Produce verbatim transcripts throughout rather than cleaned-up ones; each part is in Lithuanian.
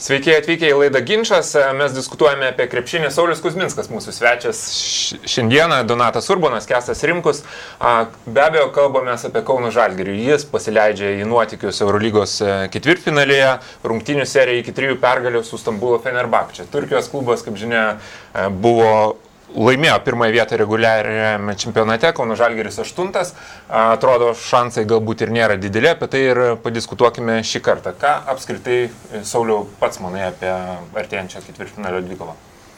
Sveiki atvykę į laidą Ginčas, mes diskutuojame apie krepšinį. Saulius Kuzminskas, mūsų svečias šiandieną, Donatas Urbonas, Kęstas Rimkus. Be abejo, kalbamės apie Kauno Žalgirį. Jis pasileidžia į nuotykius Eurolygos ketvirtfinalėje, rungtynių serija iki trijų pergalių su Stambulo Fenerbahče. Turkijos klubas, kaip žinia, buvo laimėjo pirmąją vietą reguliariame čempionate, Kauno Žalgiris aštuntas. Atrodo, šansai galbūt ir nėra dideli, apie tai ir padiskutuokime šį kartą. Ką apskritai, Sauliau, pats manai apie artėjančią ketvirtfinalio dvikovą?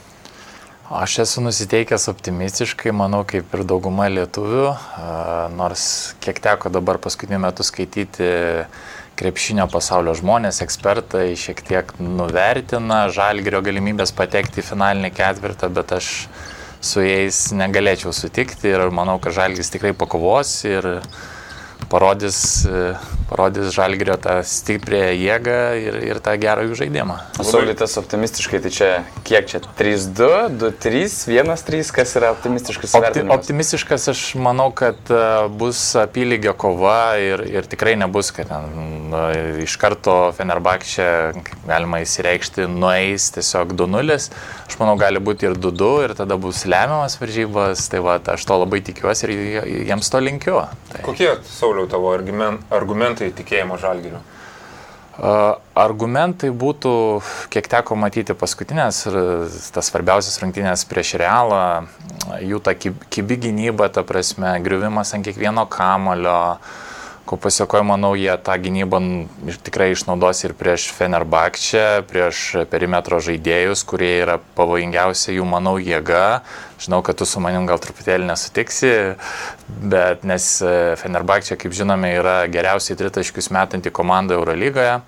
Aš esu nusiteikęs optimistiškai, manau, kaip ir dauguma lietuvių, nors kiek teko dabar paskutiniu metu skaityti krepšinio pasaulio žmonės, ekspertai šiek tiek nuvertina Žalgirio galimybės patekti į finalinį ketvirtą, bet aš su jais negalėčiau sutikti ir manau, kad Žalgiris tikrai pakovos ir parodys, parodys Žalgirio tą stiprią jėgą ir, ir tą gerą jų žaidimą. Saulitas optimistiškai, tai čia kiek čia? trys du, du trys, vienas trys, kas yra optimistiškas įvertinimas? Opti, optimistiškas, aš manau, kad bus apylygio kova ir, ir tikrai nebus, kad ten, iš karto Fenerbahče, galima įsireikšti, nueis tiesiog du nulis. Aš manau, gali būti ir du du ir tada bus lemiamas varžybas, tai va, aš to labai tikiuosi ir jiems to linkiu. Tai. Kokie, Sauliau, tavo argumentai tikėjimo Žalgiriu? Argumentai būtų, kiek teko matyti paskutinės ir tas svarbiausias rungtynės prieš Realą, jų ta kibi gynyba, ta prasme, griuvimas ant kiekvieno kamulio, ko pasiekoju, manau, jie tą gynybą tikrai išnaudos ir prieš Fenerbahče, prieš perimetro žaidėjus, kurie yra pavojingiausia jų, manau, jėga. Žinau, kad tu su manim gal truputėlį nesutiksi, bet nes Fenerbahče, kaip žinome, yra geriausiai tritaškius metanti komanda Eurolygoje.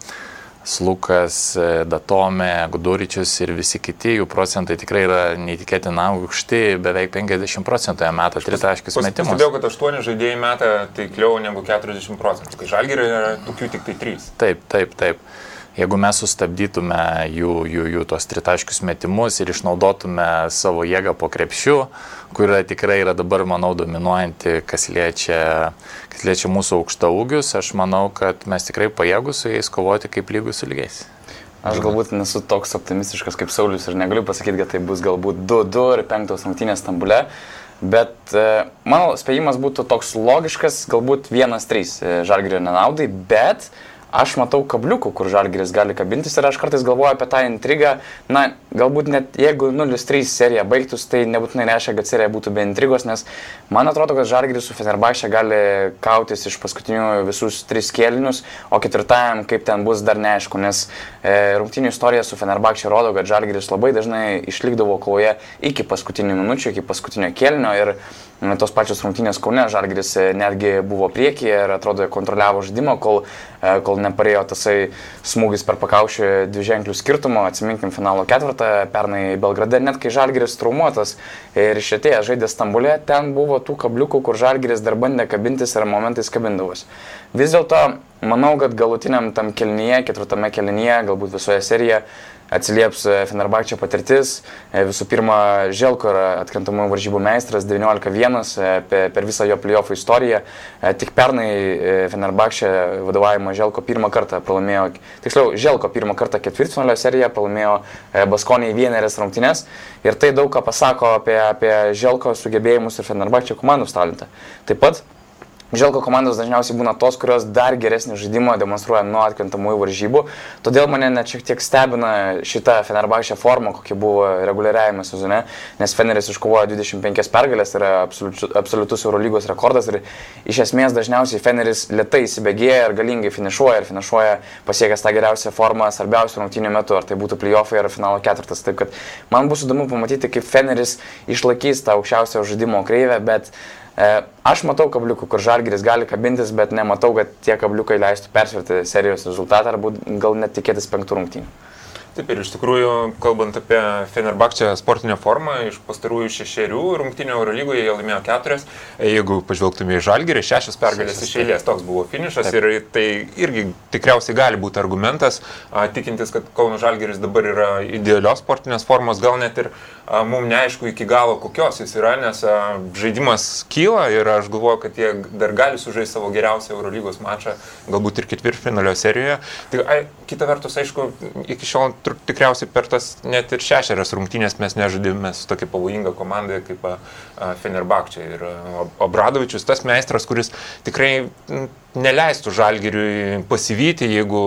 Slukas, Datome, Guduričius ir visi kiti, jų procentai tikrai yra neįtikėtina aukšti, beveik penkiasdešimt procentų jie meta tritaškius metimus. Pastebėjau, kad aštuoni žaidėjai meta taikliau negu keturiasdešimt procentų, kai Žalgirio yra tokių tik tai trys. Taip, taip, taip. Jeigu mes sustabdytume jų, jų, jų tos tritaškius metimus ir išnaudotume savo jėgą po krepšiu, kur tikrai yra dabar, manau, dominuojanti, kas liečia, kas liečia mūsų aukštaūgius, aš manau, kad mes tikrai pajėgus su jais kovoti kaip lygus su lygiais. Aš galbūt nesu toks optimistiškas kaip Saulius ir negaliu pasakyti, kad tai bus galbūt du du ir penktos rungtynės Stambule, bet e, mano spėjimas būtų toks logiškas, galbūt vienas trys Žalgirio nenaudai, bet aš matau kabliukų, kur Žalgiris gali kabintis ir aš kartais galvoju apie tą intrigą. Na, galbūt net jeigu nulis trys serija baigtus, tai nebūtinai reiškia, kad serija būtų be intrigos, nes man atrodo, kad Žalgiris su Fenerbahče gali kautis iš paskutinių visus tris kėlinius, o ketvirtajam kaip ten bus dar neaišku, nes e, rungtynių istorija su Fenerbahče rodo, kad Žalgiris labai dažnai išlikdavo kovoje iki paskutinių minučių, iki paskutinio kėlinio ir tos pačios rungtynės Kaune Žalgiris netgi buvo priekyje ir atrodo kontroliavo žaidimą, kol, kol neparėjo tasai smūgis per pakaušį dviženklių skirtumo. Atsiminkim finalo ketvirtą pernai Belgrade, net kai Žalgiris traumuotas ir išėtėje žaidė Stambule, ten buvo tų kabliukų, kur Žalgiris dar bandė kabintis ir momentais kabindavosi. Vis dėlto, manau, kad galutiniam tam kėlinyje, ketvirtame kėlinyje, galbūt visoje serijoje, atsilieps Fenerbahče patirtis. Visų pirma, Želko yra atkrintamųjų varžybų meistras, devyniolika vienas per visą jo play-offų istoriją. Tik pernai Fenerbahče vadovavimo Želko pirmą kartą pralaimėjo, tiksliau, Želko pirmą kartą ketvirtfinalio seriją pralaimėjo Baskonijai vienerias rungtynes. Ir tai daug ką pasako apie, apie Želko sugebėjimus ir Fenerbahče komandos talentą. Taip pat Želko komandos dažniausiai būna tos, kurios dar geresnį žaidimą demonstruoja nuo atkrintamųjų varžybų. Todėl mane net šiek tiek stebina šita Fenerbahče forma, kokia buvo reguliariajame sezone, nes Feneris iškovojo dvidešimt penkias pergalės, tai yra absoliutus, absoliutus Eurolygos rekordas ir iš esmės dažniausiai Feneris lėtai įsibėgėja ir galingai finišuoja ir finišuoja pasiekęs tą geriausią formą svarbiausių rungtynių metu, ar tai būtų play-offai ar finalo ketvirtas. Taip kad man bus įdomu pamatyti, kaip Feneris išlaikys tą aukščiausią žaidimo kreivę, bet aš matau kabliukų, kur Žalgiris gali kabintis, bet nematau, kad tie kabliukai leistų persverti serijos rezultatą ar gal net tikėtis penktų rungtynių. Taip ir iš tikrųjų, kalbant apie Fenerbahče sportinę formą, iš pastarųjų šešerių rungtynių Eurolygoje jie laimėjo keturias. Jeigu pažvelgtume į Žalgirį, šešias pergalės iš eilės, toks buvo finišas. Taip. Ir tai irgi tikriausiai gali būti argumentas, a, tikintis, kad Kauno Žalgiris dabar yra idealios sportinės formos, gal net ir a, mums neaišku iki galo kokios jis yra, nes a, žaidimas kyla ir aš galvoju, kad jie dar gali sužaisti savo geriausią Eurolygos mačą, galbūt ir ketvirtfinalio serijoje. Tai, a, kita vertus, aišku, iki šiol tikriausiai per tas net ir šešerias rungtynės mes nežaidėme su tokia pavojinga komanda kaip Fenerbahčė. Ir Obradovičius tas meistras, kuris tikrai neleistų Žalgiriui pasivyti, jeigu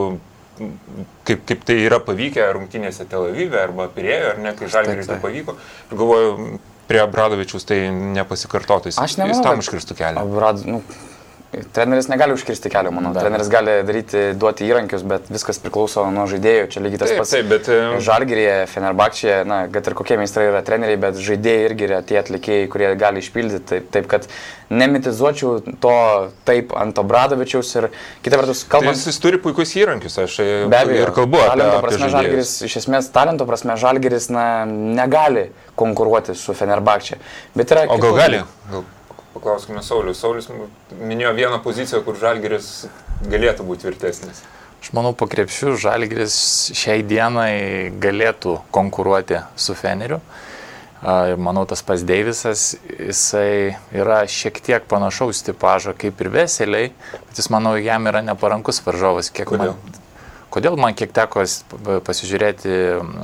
kaip, kaip tai yra pavykę rungtynėse Tel Avive arba Pirėjo, ar ne, kai Žalgiriui tai pavyko. Ir galvoju, prie Obradovičius tai nepasikartotų, jis, jis tam užkirstų kelią. Obrad, nu... Treneris negali užkirsti kelio, manau. Da. Treneris gali daryti, duoti įrankius, bet viskas priklauso nuo žaidėjų. Čia lygiai tas taip, pats. Taip, bet... Žalgiryje, Fenerbahčėje, na, kad ir kokie meistrai yra treneriai, bet žaidėjai irgi yra tie atlikėjai, kurie gali išpildyti. Taip, taip kad nemitizuočiau to taip ant Obradovičiaus ir kita vertus kalbant... Tai jis turi puikus įrankius, aš be abejo, ir kalbu apie, talento apie prasme žaidėjus. Žalgiris, iš esmės, talento prasme Žalgiris, na, negali konkuruoti su Fenerbahčė. Bet yra o gal gali? Gal... Paklauskime Saulius. Saulius minėjo vieną poziciją, kur Žalgiris galėtų būti tvirtesnis. Aš manau, po krepšių Žalgiris šiai dienai galėtų konkuruoti su Feneriu. Manau, tas pats Deivisas, jisai yra šiek tiek panašaus tipažo kaip ir Veseliai, bet jis, manau, jam yra neparankus varžovas. Kiek Kodėl? Man, kodėl man kiek teko pasižiūrėti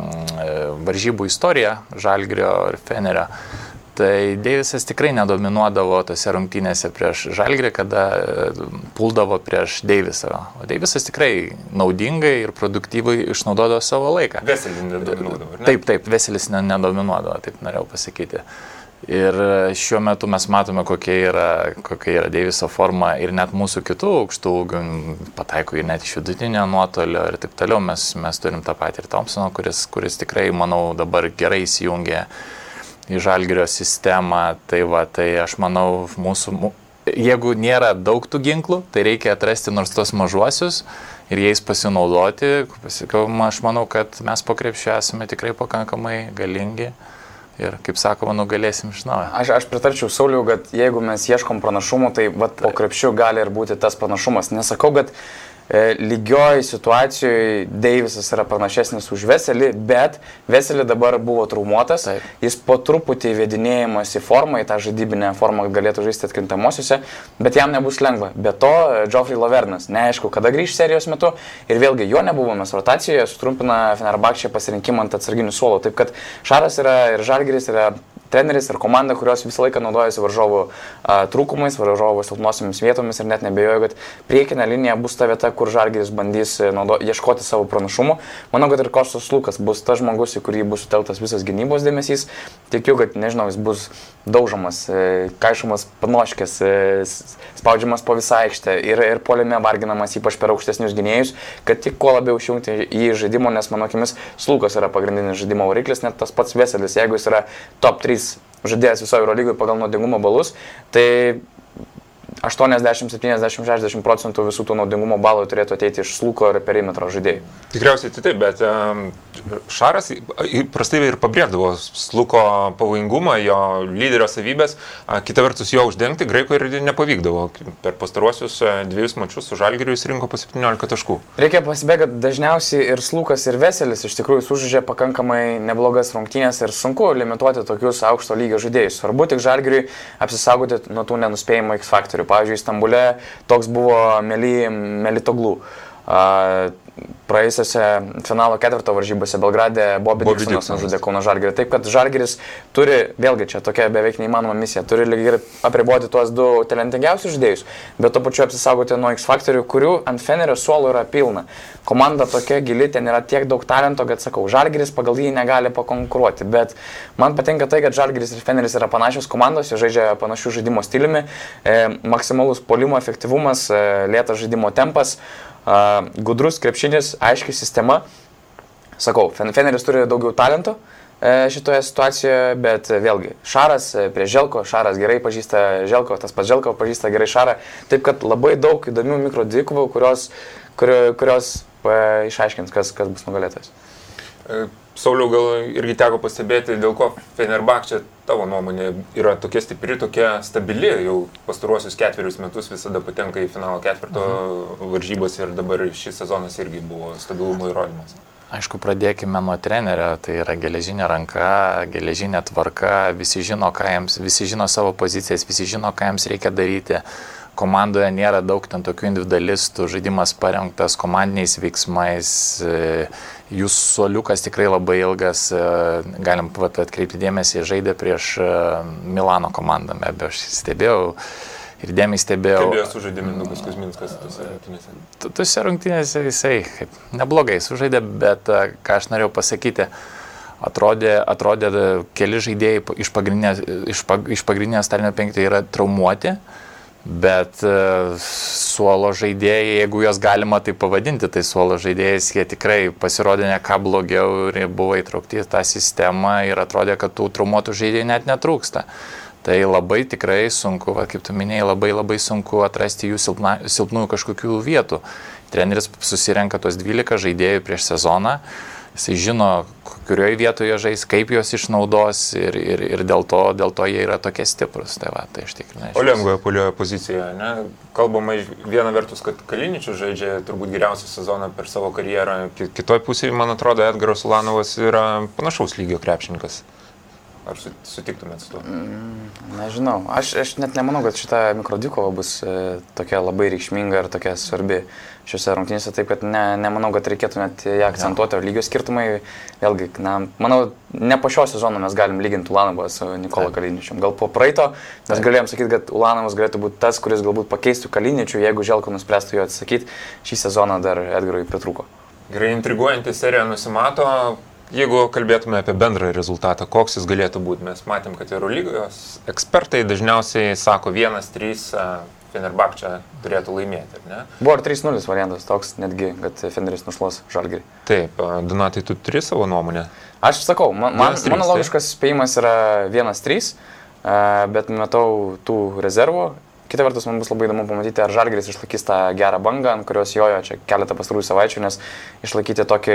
varžybų istoriją Žalgirio ir Fenerio. Tai Deivisas tikrai nedominuodavo tose rungtynėse prieš Žalgirį, kada puldavo prieš Deivisą. O Deivisas tikrai naudingai ir produktyvai išnaudodavo savo laiką. Veselis nedominuodavo, ne? Taip, taip, Veselis nedominuodavo, taip norėjau pasakyti. Ir šiuo metu mes matome, kokia yra, kokia yra Deiviso forma ir net mūsų kitų aukštų ūgių pataiko ir net iš vidutinio nuotolio ir taip toliau. Mes, mes turim tą patį ir Thompsoną, kuris, kuris tikrai, manau, dabar gerai įsijungė į Žalgirio sistemą, tai va, tai aš manau, mūsų, jeigu nėra daug tų ginklų, tai reikia atrasti nors tos mažuosius ir jais pasinaudoti. Aš manau, kad mes po krepšiu esame tikrai pakankamai galingi ir, kaip sakoma, nugalėsim iš naujo. Aš, aš pritarčiau Sauliui, kad jeigu mes ieškom pranašumų, tai vat, po krepšiu gali ir būti tas pranašumas. Nesakau, kad lygioj situacijoje Deivisas yra pranašesnis už Veselį, bet Veselį dabar buvo traumuotas, Taip. Jis po truputį įvedinėjimas į formą, į tą žaidybinę formą galėtų žaisti atkrintamosiuose, bet jam nebus lengva. Be to, Geoffrey Lauvernas, neaišku, kada grįž serijos metu ir vėlgi jo nebuvo, mes rotacijoje sutrumpina Fenerbahčė pasirinkimą ant atsarginių suolo, taip kad Šaras yra ir Žalgiris yra treneris ir komanda, kurios visą laiką naudojasi varžovų a, trūkumais, varžovų silpnosiomis vietomis ir net nebejoju, kad priekinė linija bus ta vieta, kur Žalgiris bandys naudo, ieškoti savo pranašumų. Manau, kad ir Kostas Lukas bus tas žmogus, į kurį bus sutelktas visas gynybos dėmesys. Tikiu, kad, nežinau, jis bus daužomas, e, kaišomas panoškės, e, spaudžiamas po visą aikštę ir, ir puolime varginamas ypač per aukštesnius gynėjus, kad tik kuo labiau išjungti į žaidimo, nes mano akimis Lukas yra pagrindinis žaidimo variklis, net tas pats Veselis, jeigu jis yra top trys žaidėjas visoje Eurolygoje pagal naudingumo balus, tai aštuoniasdešimt, septyniasdešimt, šešiasdešimt procentų visų tų naudingumo balų turėtų ateiti iš Sluko ir perimetro žaidėjų. Tikriausiai tai taip, bet um, Šaras prastai ir pabrėždavo Sluko pavojingumą, jo lyderio savybės, kita vertus jo uždengti graikų ir nepavykdavo. Per pastaruosius dviejus mačius su Žalgiriu jis rinko po septyniolika taškų. Reikia pasibėgti, kad dažniausiai ir Slukas, ir Veselis iš tikrųjų sužaidžia pakankamai neblogas rungtynės ir sunku limituoti tokius aukšto lygio žaidėjus. Svarbu tik Žalgiriui apsisaugoti nuo tų nenuspėjimų X faktorių. Pavyzdžiui, Stambule toks buvo Meli, Melitoglu. Uh, praėjusiose finalo ketvirto varžybose Belgrade Bobby Dixonas nužudė Kauno Žalgirį. Taip, kad Žalgiris turi, vėlgi čia tokia beveik neįmanoma misija, turi lygiai apriboti tuos du talentingiausius žaidėjus, bet to pačiu apsisaugoti nuo X faktorių, kurių ant Fenerio suolo yra pilna. Komanda tokia gili, ten yra tiek daug talento, kad sakau, Žalgiris pagal jį negali pakonkuruoti, bet man patinka tai, kad Žalgiris ir Feneris yra panašios komandos, jie žaidžia panašių žaidimo stiliumi, e, maksimalus puolimo efektyvumas, e, lėtas žaidimo tempas. Uh, gudrus krepšinis, aiški sistema. Sakau, Feneris turi daugiau talento e, šitoje situacijoje, bet vėlgi, Šaras e, prie Želko, Šaras gerai pažįsta Želko, tas pats Želko pažįsta gerai Šarą. Taip kad labai daug įdomių mikrodvikų, kurios, kur, kurios e, išaiškins, kas, kas bus nugalėtojas. E, Sauliau, gal irgi teko pastebėti, dėl ko Fenerbahčė, tavo nuomonė, yra tokia stipri, tokia stabili, jau pastaruosius ketverius metus visada patenka į finalo ketvirto mhm. varžybos ir dabar šis sezonas irgi buvo stabilumo įrodymas. Aišku, pradėkime nuo trenerio, tai yra geležinė ranka, geležinė tvarka, visi žino, ką jiems, visi žino savo pozicijas, visi žino, ką jiems reikia daryti, komandoje nėra daug ten tokių individualistų, žaidimas parengtas komandiniais veiksmais, jų suoliukas tikrai labai ilgas, galim vat, atkreipti dėmesį, žaidė prieš Milano komandą, be abejo, aš stebėjau. Ir dėmiai stebėjau. Kaip jau sužaidė Mindaugas Kuzminskas tose rungtynėse? Tose rungtynėse jisai kaip, neblogai sužaidė, bet ką aš norėjau pasakyti, atrodė, atrodė keli žaidėjai iš pagrindinės, iš, iš pagrindinės stalinio penkto yra traumuoti, bet suolo žaidėjai, jeigu juos galima tai pavadinti, tai suolo žaidėjais, jie tikrai pasirodė ne ką blogiau ir buvo įtraukti į tą sistemą ir atrodė, kad tų traumuotų žaidėjų net netrūksta. Tai labai tikrai sunku, va, kaip tu minėjai, labai labai sunku atrasti jų silpna, silpnųjų kažkokių vietų. Treneris susirenka tos dvylika žaidėjų prieš sezoną, jisai žino, kurioje vietoje žais, kaip juos išnaudos ir, ir, ir dėl, to, dėl to jie yra tokie stiprus. Tai va, tai aš tikrai. O lengvoje pulioje pozicijoje, ne? Kalbama viena vertus, kad Kaliničius žaidžia turbūt geriausią sezoną per savo karjerą, kitoj pusėje, man atrodo, Edgaras Ulanovas yra panašaus lygio krepšininkas. Ar sutiktumėt su tuo? Mm, nežinau. Aš, aš net nemanau, kad šita mikrodvikova bus e, tokia labai reikšminga ir tokia svarbi šiuose rungtynėse, taip kad ne, nemanau, kad reikėtų net ją akcentuoti, o lygio skirtumai, vėlgi, na, manau, ne po šio sezono mes galim lyginti Ulanovą su Nikola Kaliničium. Gal po praeito mes galėjom sakyti, kad Ulanovas galėtų būti tas, kuris galbūt pakeistų Kaliničių, jeigu Želko nuspręstų jo atsakyti, šį sezoną dar Edgarui pritrūko. Gerai, intriguojantį seriją nusimato. Jeigu kalbėtume apie bendrą rezultatą, koks jis galėtų būti, mes matėm, kad Eurolygos ekspertai dažniausiai sako vienas trys Fenerbahčė turėtų laimėti, ar ne? Buvo ir trys nulis variantas toks, netgi, kad Feneris nušluos Žalgirį. Taip, Donatai, tu turi savo nuomonę? Aš sakau, man, man, mano logiškas spėjimas yra vienas trys, bet matau tų rezervų. Kita vertus, man bus labai įdomu pamatyti, ar Žalgiris išlaikys tą gerą bangą, ant kurios jojo čia keletą pastarųjų savaičių, nes išlaikyti tokį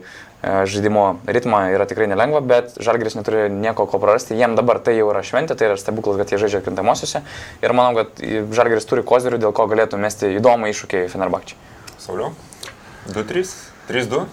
žaidimo ritmą yra tikrai nelengva, bet Žalgiris neturi nieko ko prarasti. Jiem dabar tai jau yra šventė, tai yra stebuklas, kad jie žaidžia atkrintamosiuose. Ir manau, kad Žalgiris turi kozirių, dėl ko galėtų mesti įdomų iššūkį Fenerbahčei. Sauliau, du trys, trys du?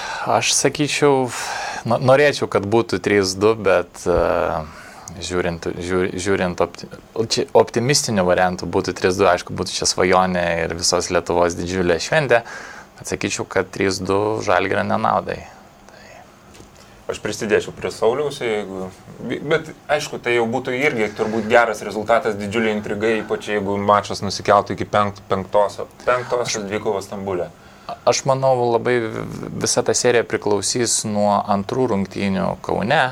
Aš sakyčiau, norėčiau, kad būtų trys du, bet uh, žiūrint, žiūr, žiūrint opti, optimistinių variantų būtų trys du, aišku, būtų čia svajonė ir visos Lietuvos didžiulė šventė. Atsakyčiau, kad trys du Žalgirio nenaudai. Tai... Aš prisidėčiau prie Sauliaus, jeigu... bet aišku, tai jau būtų irgi turbūt geras rezultatas, didžiulė intriga, ypač jeigu mačas nusikeltų iki penkt, penktos, penktos dvikovos Stambule. Aš manau, labai visa ta serija priklausys nuo antrų rungtynių Kaune.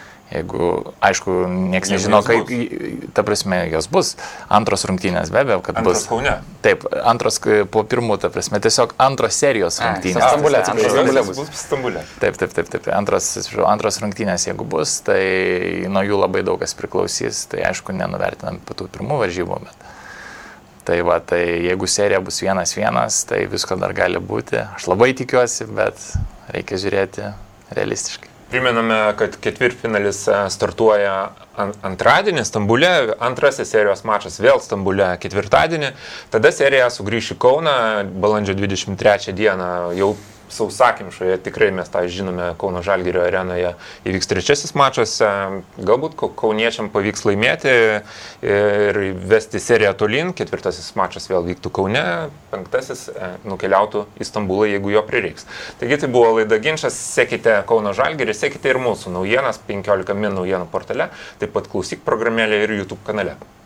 Jeigu, aišku, nieks nežino, kaip, ta prasme, jos bus. Antros rungtynės, be abejo, kad antros bus. Kaune. Taip, antros po pirmų, ta prasme, tiesiog antros serijos rungtynės. A, Stambulė, antros Stambulė bus. bus Stambulė. Taip, taip, taip, taip. Antros, antros rungtynės, jeigu bus, tai nuo jų labai daug kas priklausys. Tai aišku, nenuvertinam tų pirmų varžybų, bet... Tai va, tai jeigu serija bus vienas vienas, tai visko dar gali būti. Aš labai tikiuosi, bet reikia žiūrėti realistiškai. Primename, kad ketvirtfinalis startuoja antradienį Stambule, antrasis serijos mačas vėl Stambule ketvirtadienį, tada serija sugrįš į Kauną balandžio dvidešimt trečią dieną, jau sausakimšoje, tikrai mes tą žinome, Kauno Žalgirio arenoje įvyks trečiasis mačas, galbūt kauniečiam pavyks laimėti ir vesti seriją tolyn, ketvirtasis mačas vėl vyktų Kaune, penktasis nukeliautų į Stambulą, jeigu jo prireiks. Taigi tai buvo laida Ginčas, sekite Kauno Žalgirį, sekite ir mūsų naujienas, penkiolika min naujienų portale, taip pat klausyk programėlė ir YouTube kanale.